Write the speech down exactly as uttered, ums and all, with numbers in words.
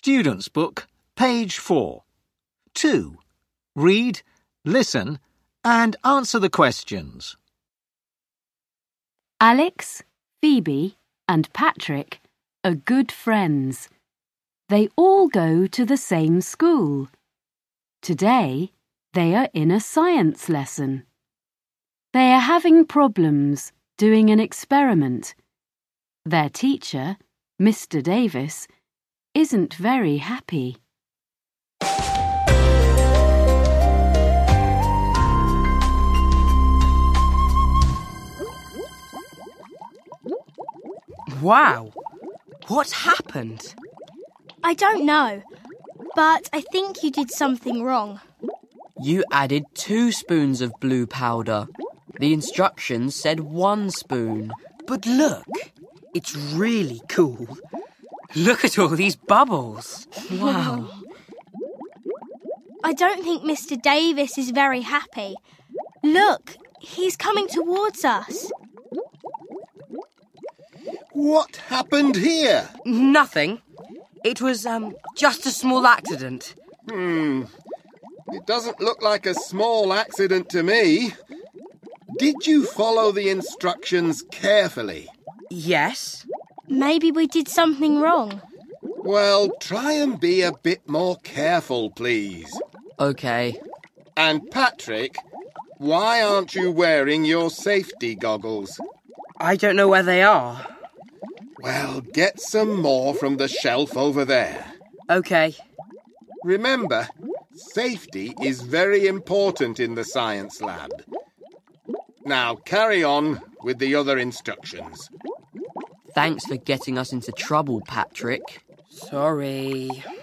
Student's Book, page four. two. Read, listen, and answer the questions. Alex, Phoebe, and Patrick are good friends. They all go to the same school. Today, they are in a science lesson. They are having problems doing an experiment. Their teacher, Mister Davis, isn't very happy. Wow! What happened? I don't know, but I think you did something wrong. You added two spoons of blue powder. The instructions said one spoon. But look, it's really cool. Look at all these bubbles. Wow. I don't think Mister Davis is very happy. Look, he's coming towards us. What happened here? Nothing. It was, um, just a small accident. Hmm. It doesn't look like a small accident to me. Did you follow the instructions carefully? Yes. Maybe we did something wrong. Well, try and be a bit more careful, please. OK. And Patrick, why aren't you wearing your safety goggles? I don't know where they are. Well, get some more from the shelf over there. OK. Remember, safety is very important in the science lab. Now, carry on with the other instructions. Thanks for getting us into trouble, Patrick. Sorry.